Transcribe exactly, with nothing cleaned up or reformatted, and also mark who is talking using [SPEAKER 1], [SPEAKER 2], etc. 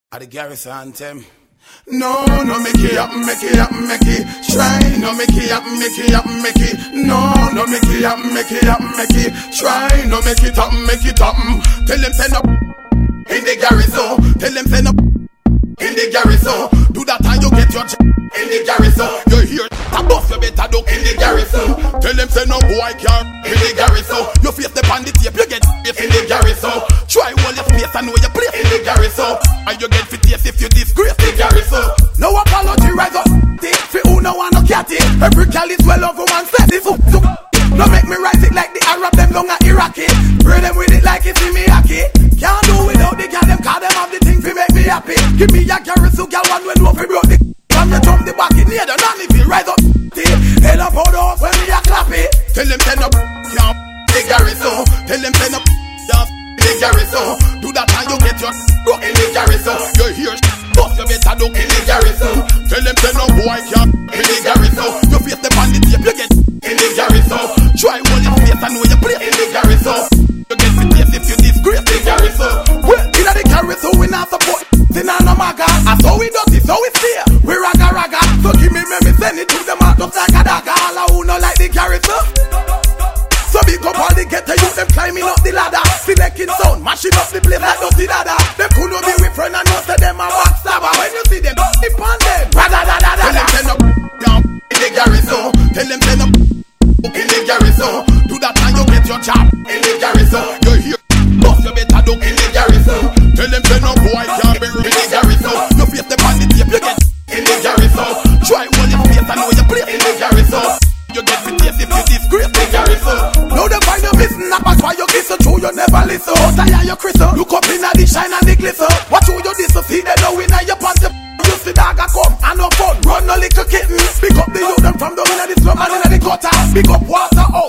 [SPEAKER 1] At the Garrison anthem. No, no, make it up, make it up, make it. Try, no, make it up, make it up, make it. No, no, make it up, make it up, make it. Try, no, make it up, make it up. Tell them send up in the Garrison. Tell them send up in the Garrison. Do that and you get your ch in the Garrison. You hear a buff, you better duck in the Garrison. Tell them send up boy car in the Garrison. You face the bandit tape, you get in the Garrison. Try all your space and know your place in the Garrison. And you get fit if you disgrace the Garrison. No apology, rise up. For who no one no cat it. Every gal is well over one set. This up, so no make me write it like the Arab, them long at Iraqi. Spray them with it like it's in me hacky. Can't do without the gal, them call them have the things to make me happy. Give me a Garrison gal one when no fi broke the from the drum the back it near the none if you rise up. Hell up hold up when me a clap it. Tell them send up, can't the Garrison. Tell them send up, can't the Garrison. Do that and you get your broke in the Garrison. You hear bust you better look in the Garrison. Tell them send up boy can't in the Garrison. You face the bandit tape you get in the Garrison. Try hold your face and know your place in the Garrison. You get the place if you disgrace the Garrison. Well, in the Garrison we not support in a no maga. And so we does it, so we stay. We raga raga. So give me me, me send it to them out just like a dagger. All who no like the Garrison. So big up all the ghetto youth, them climbing up the ladder. Selecting sound, mashing up the place like Dusty Dada. Them could not be with friend and not say them a backstabber. When you see them, dip on them. Ra-da-da-da-da-da. Tell them send up down in the Garrison. Tell them send up in the Garrison. Do that and you get your job in the Garrison. You hear bust you better look in the Garrison. Tell them send up boy can't be in the Garrison. You face the bandit tape you get in the Garrison. Try hold your face and know your place in the Garrison. You get the taste if you disgrace the Garrison. Now they find you missing, not pass why you listen. True, you never listen. Out there you crystal. Look up in the shine and the glitter. Watch who you this to see they know in your pants. You see dog a come and no fun. Run no little kitten. Pick up the youth them from down in the slum and in the gutter. Pick up water out.